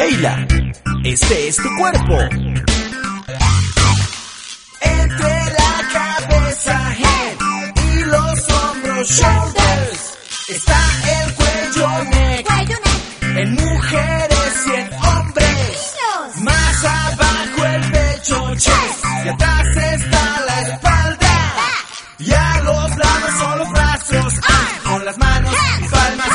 Leila, este es tu cuerpo. Entre la cabeza, head, y los hombros, shoulders, está el cuello, neck, en mujeres y en hombres. Más abajo el pecho, chest, y atrás está la espalda. Y a los lados son los brazos, con las manos y palmas